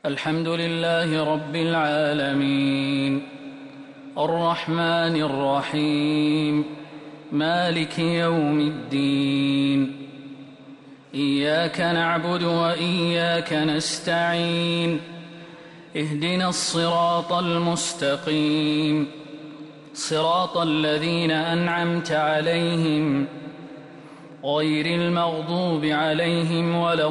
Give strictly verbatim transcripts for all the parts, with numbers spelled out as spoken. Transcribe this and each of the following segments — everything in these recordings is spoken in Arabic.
الحمد لله رب العالمين الرحمن الرحيم مالك يوم الدين إياك نعبد وإياك نستعين اهدنا الصراط المستقيم صراط الذين أنعمت عليهم غير المغضوب عليهم ولا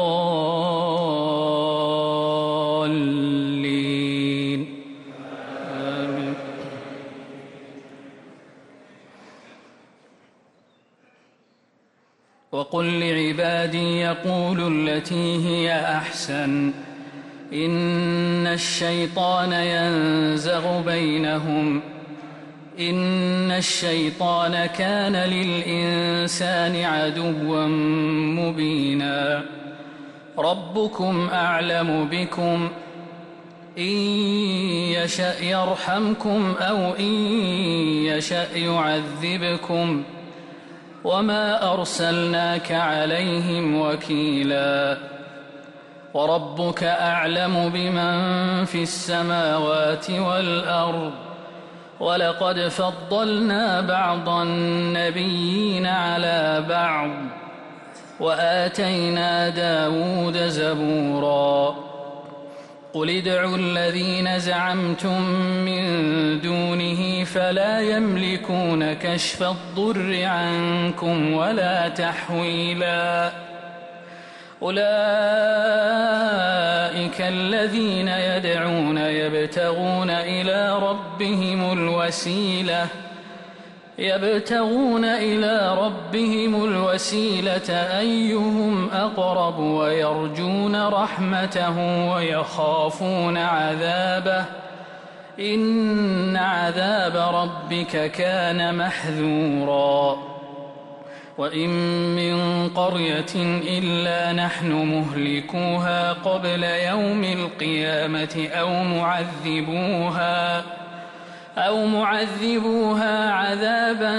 الضالين آمين. وقل لعبادي يقولوا التي هي أحسن إن الشيطان ينزغ بينهم إن الشيطان كان للإنسان عدوا مبينا ربكم أعلم بكم إن يشأ يرحمكم أو إن يشأ يعذبكم وما أرسلناك عليهم وكيلا وربك أعلم بمن في السماوات والأرض ولقد فضلنا بعض النبيين على بعض وآتينا داود زبورا قل ادعوا الذين زعمتم من دونه فلا يملكون كشف الضر عنكم ولا تحويلا أولئك الذين يدعون يبتغون إلى ربهم الوسيلة يبتغون إلى ربهم الوسيلة أيهم أقرب ويرجون رحمته ويخافون عذابه إن عذاب ربك كان محذورا وإن من قرية إلا نحن مهلكوها قبل يوم القيامة أو معذبوها أو معذبوها عذابا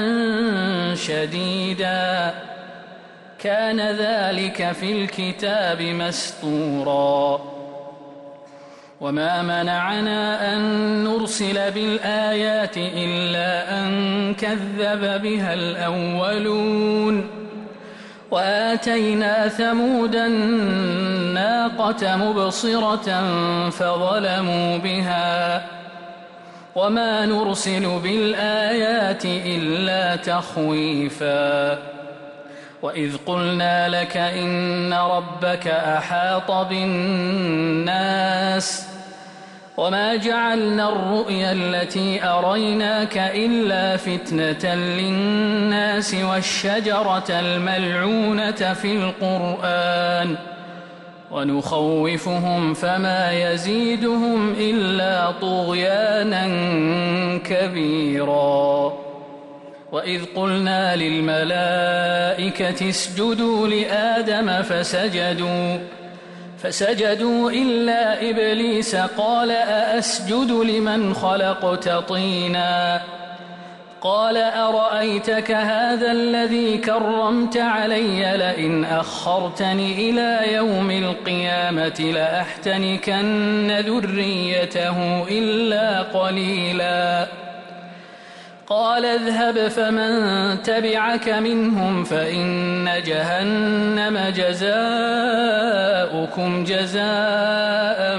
شديدا كان ذلك في الكتاب مسطورا وما منعنا أن نرسل بالآيات إلا أن كذب بها الأولون وآتينا ثمود الناقة مبصرة فظلموا بها وما نرسل بالآيات إلا تخويفا وإذ قلنا لك إن ربك أحاط بالناس وما جعلنا الرؤيا التي أريناك إلا فتنة للناس والشجرة الملعونة في القرآن ونخوفهم فما يزيدهم إلا طغيانا كبيرا وإذ قلنا للملائكة اسجدوا لآدم فسجدوا فسجدوا إلا إبليس قال أأسجد لمن خلقت طينا قال أرأيتك هذا الذي كرمت علي لئن أخرتني إلى يوم القيامة لأحتنكن ذريته إلا قليلا قال اذهب فمن تبعك منهم فإن جهنم جزاؤكم جزاء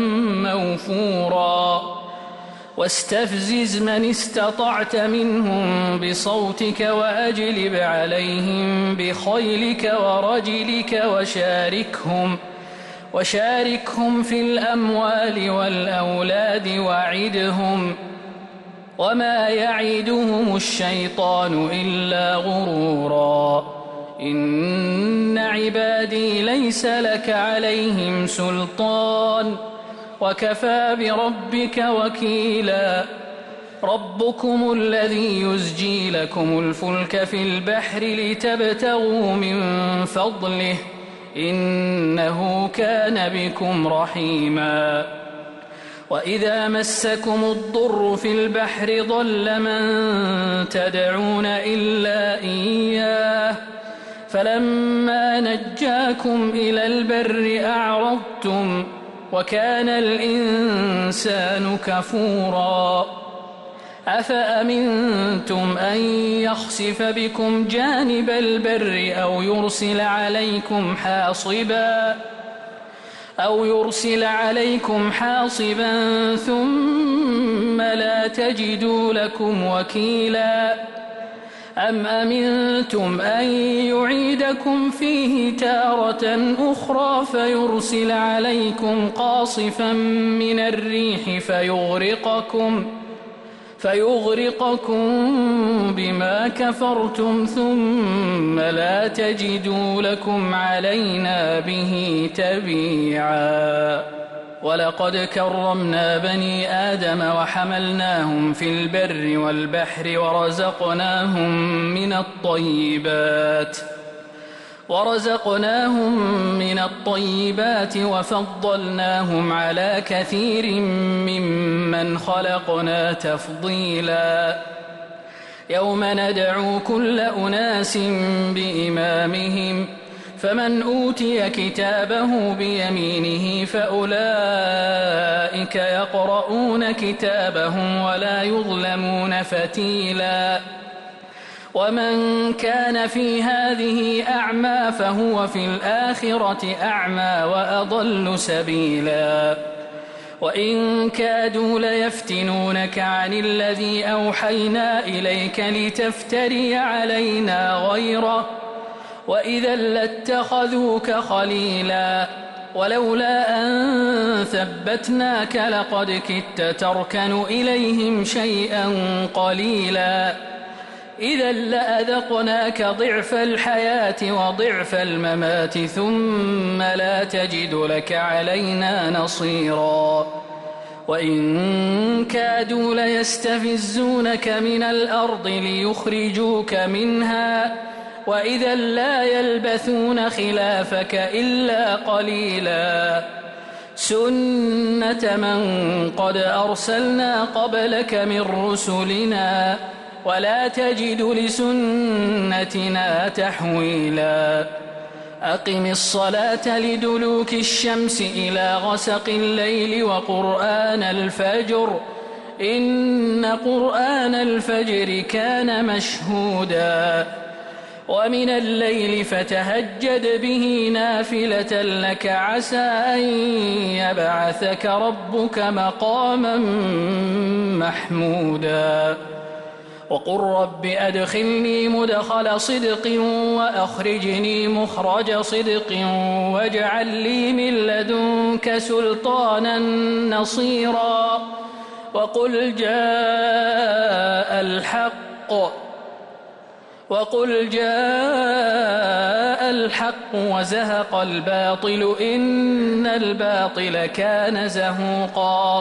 موفورا واستفزز من استطعت منهم بصوتك وأجلب عليهم بخيلك ورجلك وشاركهم وشاركهم في الأموال والأولاد وعدهم وما يعدهم الشيطان إلا غرورا إن عبادي ليس لك عليهم سلطان وكفى بربك وكيلا ربكم الذي يزجي لكم الفلك في البحر لتبتغوا من فضله إنه كان بكم رحيما وإذا مسكم الضر في البحر ضل من تدعون إلا إياه فلما نجاكم إلى البر أعرضتم وكان الإنسان كفورا أفأمنتم أن يخسف بكم جانب البر أو يرسل عليكم حاصبا أو يرسل عليكم حاصبا ثم لا تجدوا لكم وكيلا أم أمنتم أن يعيدكم فيه تارة أخرى فيرسل عليكم قاصفا من الريح فيغرقكم فيغرقكم بما كفرتم ثم لا تجدوا لكم علينا به تبيعا ولقد كرمنا بني آدم وحملناهم في البر والبحر ورزقناهم من الطيبات ورزقناهم من الطيبات وفضلناهم على كثير ممن خلقنا تفضيلا يوم ندعو كل أناس بإمامهم فمن أوتي كتابه بيمينه فأولئك يقرؤون كتابهم ولا يظلمون فتيلا ومن كان في هذه أعمى فهو في الآخرة أعمى وأضل سبيلا وإن كادوا ليفتنونك عن الذي أوحينا إليك لتفتري علينا غيره وإذا لاتخذوك خليلا ولولا أن ثبتناك لقد كدت تركن إليهم شيئا قليلا إذا لأذقناك ضعف الحياة وضعف الممات ثم لا تجد لك علينا نصيرا وإن كادوا ليستفزونك من الأرض ليخرجوك منها وإذا لا يلبثون خلافك إلا قليلا سنة من قد أرسلنا قبلك من رسلنا ولا تجد لسنتنا تحويلا أقم الصلاة لدلوك الشمس إلى غسق الليل وقرآن الفجر إن قرآن الفجر كان مشهودا ومن الليل فتهجد به نافلة لك عسى أن يبعثك ربك مقاما محمودا وقل رب أدخلني مدخل صدق وأخرجني مخرج صدق واجعل لي من لدنك سلطانا نصيرا وقل جاء الحق وقل جاء الحق وزهق الباطل إن الباطل كان زهوقا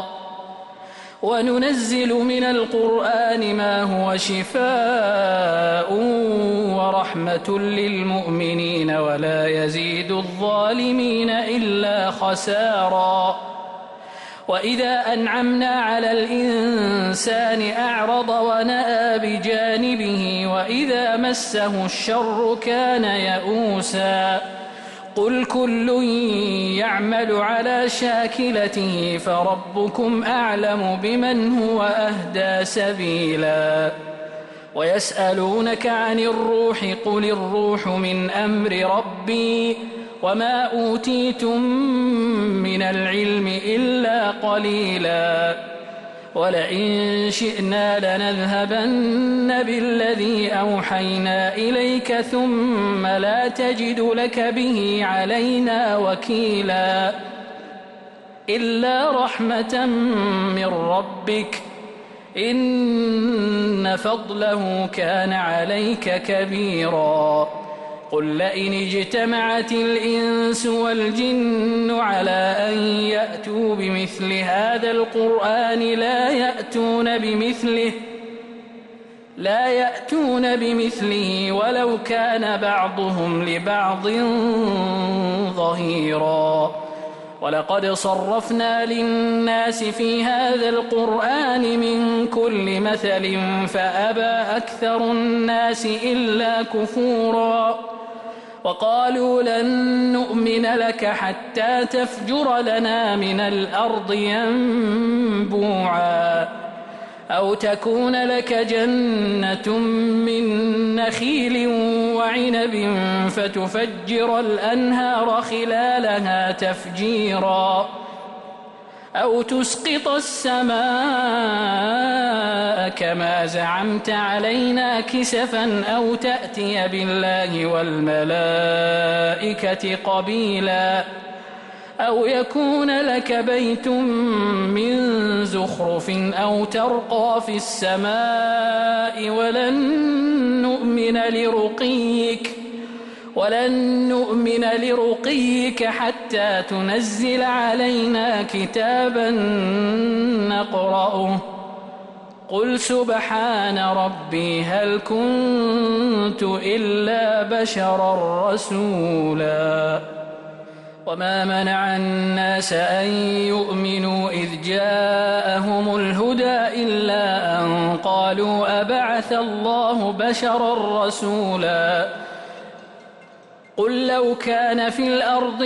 وننزل من القرآن ما هو شفاء ورحمة للمؤمنين ولا يزيد الظالمين إلا خسارا وإذا أنعمنا على الإنسان أعرض ونأى بجانبه وإذا مسه الشر كان يئوسا قل كل يعمل على شاكلته فربكم أعلم بمن هو أهدى سبيلا ويسألونك عن الروح قل الروح من أمر ربي وما أوتيتم من العلم إلا قليلا ولئن شئنا لنذهبن بالذي أوحينا إليك ثم لا تجد لك به علينا وكيلا إلا رحمة من ربك إن فضله كان عليك كبيرا قل لئن اجتمعت الإنس والجن على أن يأتوا بمثل هذا القرآن لا يأتون بمثله لا يأتون بمثله ولو كان بعضهم لبعض ظهيرا ولقد صرفنا للناس في هذا القرآن من كل مثل فأبى أكثر الناس إلا كفورا وقالوا لن نؤمن لك حتى تفجر لنا من الأرض ينبوعا أو تكون لك جنة من نخيل وعنب فتفجر الأنهار خلالها تفجيرا أو تسقط السماء كما زعمت علينا كسفا أو تأتي بالله والملائكة قبيلا أو يكون لك بيت من زخرف أو ترقى في السماء ولن نؤمن لرقيك ولن نؤمن لرقيك حتى تنزل علينا كتابا نقرأه قل سبحان ربي هل كنت إلا بشرا رسولا وما منع الناس أن يؤمنوا إذ جاءهم الهدى إلا أن قالوا أبعث الله بشرا رسولا قل لو كان في الأرض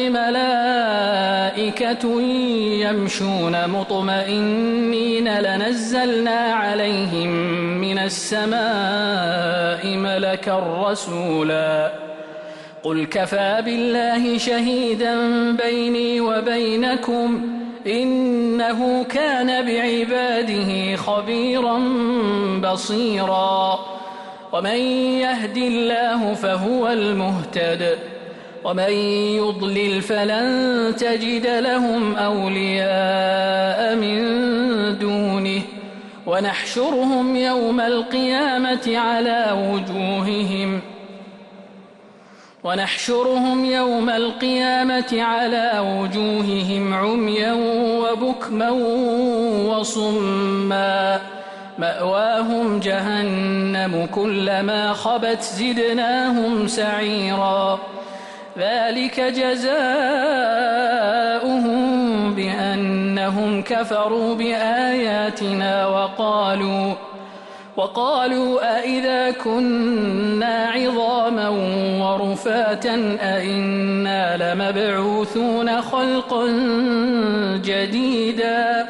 ملائكة يمشون مطمئنين لنزلنا عليهم من السماء ملكا رسولا قل كفى بالله شهيدا بيني وبينكم إنه كان بعباده خبيرا بصيرا ومن يهد الله فهو المهتد ومن يضلل فلن تجد لهم أولياء من دونه ونحشرهم يوم القيامة على وجوههم ونحشرهم يوم القيامة على وجوههم عميا وبكما وصما مأواهم جهنم كلما خبت زدناهم سعيرا ذلك جزاؤهم بأنهم كفروا بآياتنا وقالوا وقالوا أئذا كنا عظاما ورفاتا أئنا لمبعوثون خلقا جديدا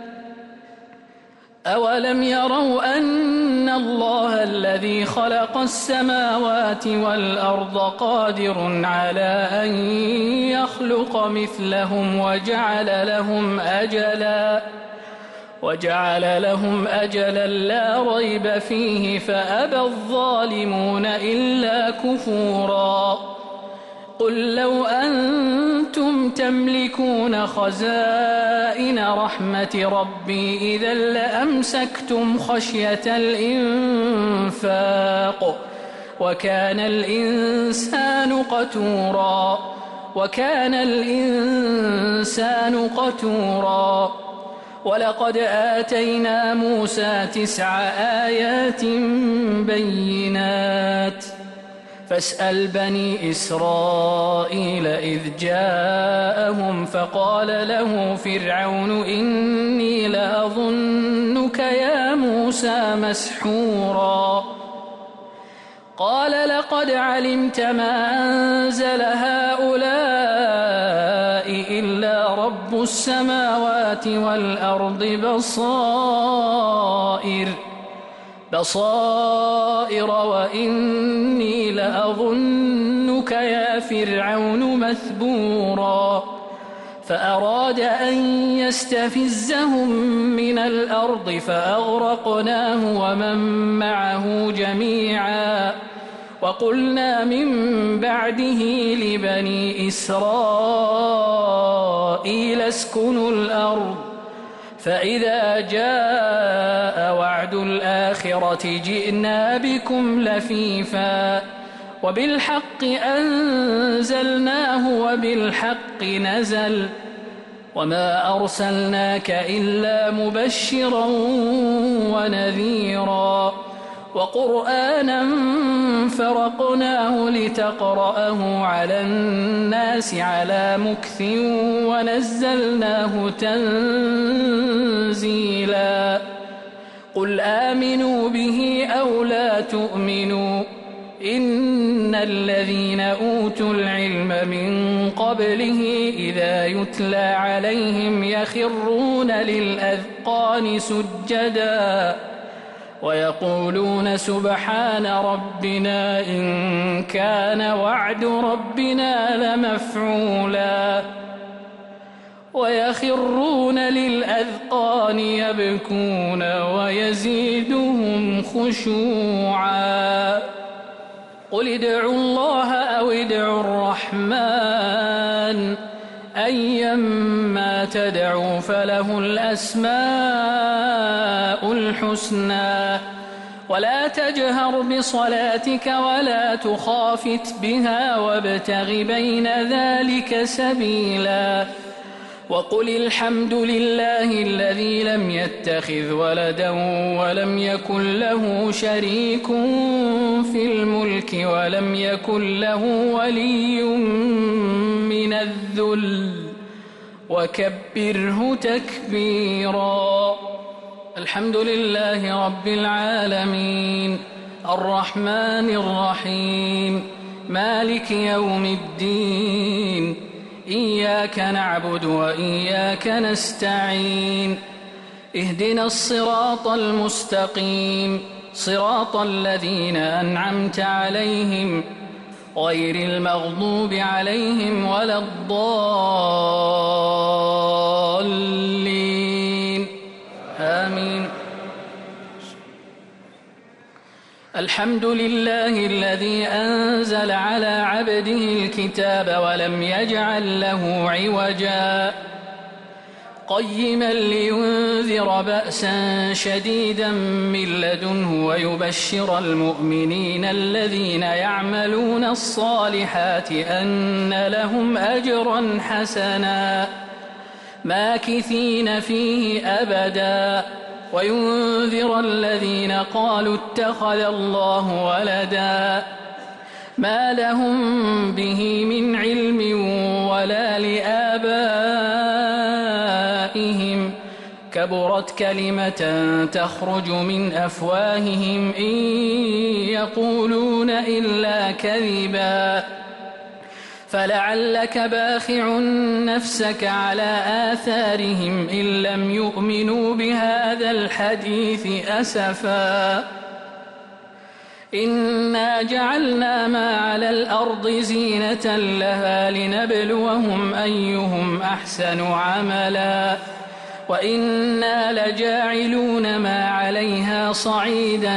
أولم يروا أن الله الذي خلق السماوات والأرض قادر على أن يخلق مثلهم وجعل لهم أجلا وجعل لهم أجلا لا ريب فيه فأبى الظالمون إلا كفورا قل لو أنتم تملكون خزائن رحمة ربي إذا لأمسكتم خشية الإنفاق وكان الإنسان قتورا وكان الإنسان قتورا ولقد آتينا موسى تسع آيات بينات فاسأل بني إسرائيل إذ جاءهم فقال له فرعون إني لأظنك يا موسى مسحورا قال لقد علمت ما أنزل هؤلاء إلا رب السماوات والأرض بصائر بصائر وإني لأظنك يا فرعون مثبورا فأراد أن يستفزهم من الأرض فأغرقناه ومن معه جميعا وقلنا من بعده لبني إسرائيل اسكنوا الأرض فإذا جاء وعد الآخرة جئنا بكم لفيفا وبالحق أنزلناه وبالحق نزل وما أرسلناك إلا مبشرا ونذيرا وقرآنا فرقناه لتقرأه على الناس على مكث ونزلناه تنزيلا قل آمنوا به أو لا تؤمنوا إن الذين أوتوا العلم من قبله إذا يتلى عليهم يخرون للأذقان سجدا ويقولون سبحان ربنا إن كان وعد ربنا لمفعولا ويخرون للأذقان يبكون ويزيدهم خشوعا قل ادعوا الله أو ادعوا الرحمن أيما تدعوا فله الأسماء الحسنى ولا تجهر بصلاتك ولا تخافت بها وابتغ بين ذلك سبيلا وقل الحمد لله الذي لم يتخذ ولدا ولم يكن له شريك في الملك ولم يكن له ولي من الذل وكبره تكبيرا الحمد لله رب العالمين الرحمن الرحيم مالك يوم الدين إياك نعبد وإياك نستعين اهدنا الصراط المستقيم صراط الذين أنعمت عليهم غير المغضوب عليهم ولا الضالين آمين الحمد لله الذي أنزل على عبده الكتاب ولم يجعل له عوجا قيما لينذر بأسا شديدا من لدنه ويبشر المؤمنين الذين يعملون الصالحات أن لهم أجرا حسنا ماكثين فيه أبدا وينذر الذين قالوا اتخذ الله ولدا ما لهم به من علم ولا لآبائهم كبرت كلمة تخرج من أفواههم إن يقولون إلا كذبا فلعلك باخع نفسك على آثارهم إن لم يؤمنوا بهذا الحديث أسفا إنا جعلنا ما على الأرض زينة لها لنبلوهم أيهم أحسن عملا وإنا لجاعلون ما عليها صعيدا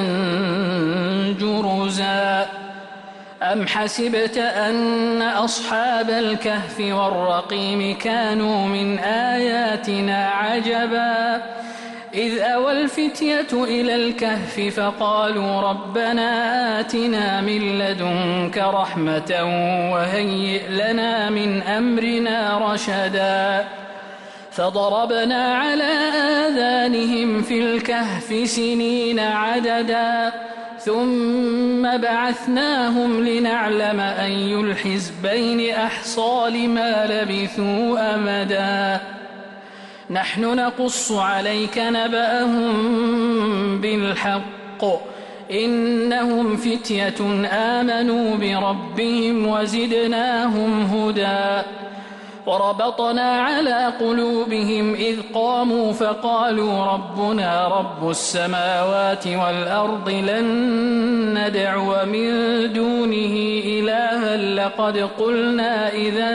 جرزا أم حسبت أن أصحاب الكهف والرقيم كانوا من آياتنا عجبا إذ أوى الفتية إلى الكهف فقالوا ربنا آتنا من لدنك رحمة وهيئ لنا من أمرنا رشدا فضربنا على آذانهم في الكهف سنين عددا ثم بعثناهم لنعلم أي الحزبين أحصى لما لبثوا أمدا نحن نقص عليك نبأهم بالحق إنهم فتية آمنوا بربهم وزدناهم هدى وربطنا على قلوبهم إذ قاموا فقالوا ربنا رب السماوات والأرض لن ندعو من دونه إلها لقد قلنا إذا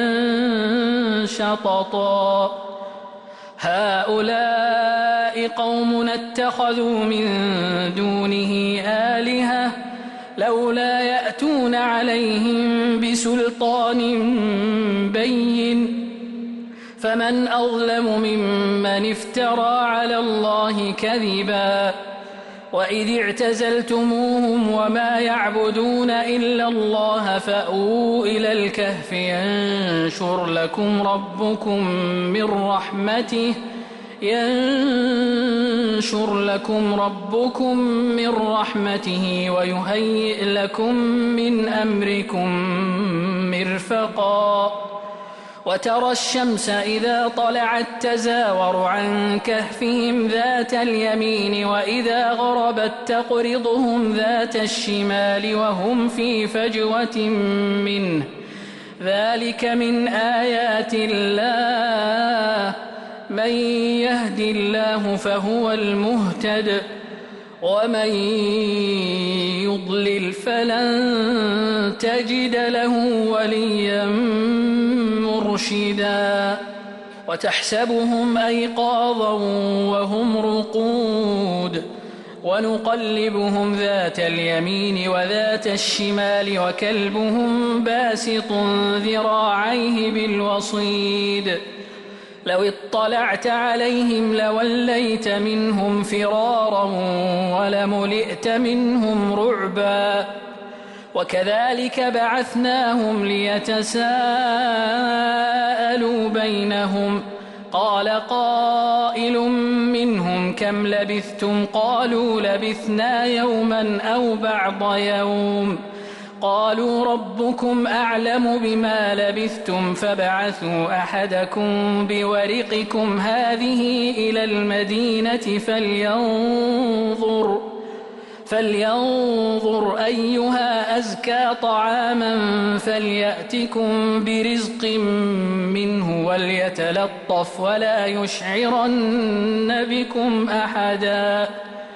شططا هؤلاء قومنا اتخذوا من دونه آلهة لولا يأتون عليهم بسلطان بين فمن أظلم ممن افترى على الله كذبا وإذ اعتزلتموهم وما يعبدون إلا الله فأووا إلى الكهف ينشر لكم ربكم من رحمته ينشر لكم ربكم من رحمته ويهيئ لكم من أمركم مرفقا وترى الشمس إذا طلعت تزاور عن كهفهم ذات اليمين وإذا غربت تقرضهم ذات الشمال وهم في فجوة منه ذلك من آيات الله من يهد الله فهو المهتد ومن يضلل فلن تجد له وليا مرشدا وتحسبهم أيقاظا وهم رقود ونقلبهم ذات اليمين وذات الشمال وكلبهم باسط ذراعيه بالوصيد لو اطلعت عليهم لوليت منهم فرارا ولملئت منهم رعبا وكذلك بعثناهم ليتساءلوا بينهم قال قائل منهم كم لبثتم قالوا لبثنا يوما أو بعض يوم قالوا ربكم أعلم بما لبثتم فابعثوا أحدكم بورقكم هذه إلى المدينة فلينظر فلينظر أيها أزكى طعاما فليأتكم برزق منه وليتلطف ولا يشعرن بكم أحدا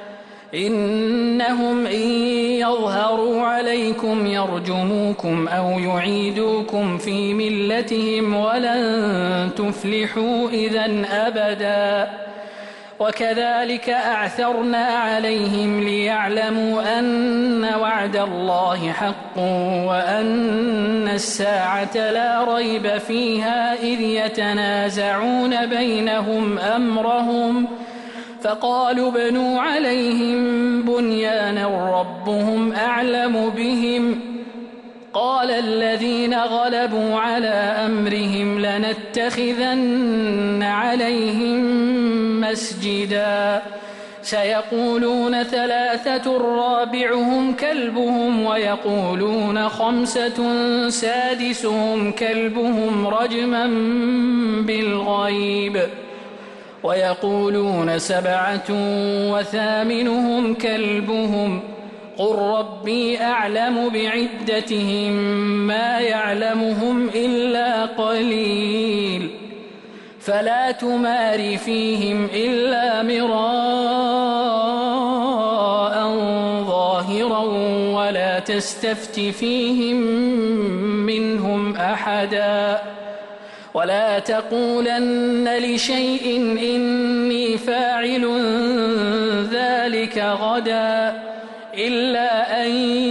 إنهم إن يظهروا عليكم يرجموكم أو يعيدوكم في ملتهم ولن تفلحوا إذن أبدا وكذلك أعثرنا عليهم ليعلموا أن وعد الله حق وأن الساعة لا ريب فيها إذ يتنازعون بينهم أمرهم فقالوا ابنوا عليهم بنيانا ربهم أعلم بهم قال الذين غلبوا على أمرهم لنتخذن عليهم مسجدا سيقولون ثلاثة رابعهم كلبهم ويقولون خمسة سادسهم كلبهم رجما بالغيب ويقولون سبعة وثامنهم كلبهم قل ربي أعلم بعدتهم ما يعلمهم إلا قليل فلا تمار فيهم إلا مراء ظاهرا ولا تستفت فيهم منهم أحدا ولا تقولن لشيء إني فاعل ذلك غدا إلا أن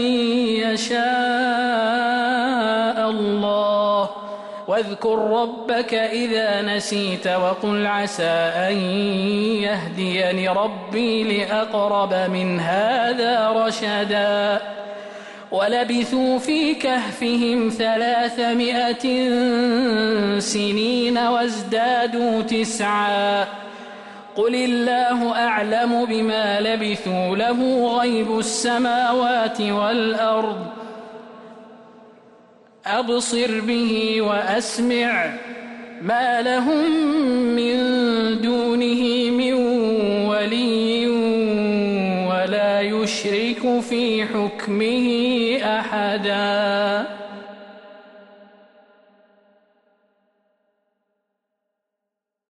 يشاء الله واذكر ربك إذا نسيت وقل عسى أن يهديني ربي لأقرب من هذا رشدا ولبثوا في كهفهم ثلاثمائة سنين وازدادوا تسعا قل الله أعلم بما لبثوا له غيب السماوات والأرض أبصر به وأسمع ما لهم من دونه من ولي ولا يشرك في حكمه أحدا.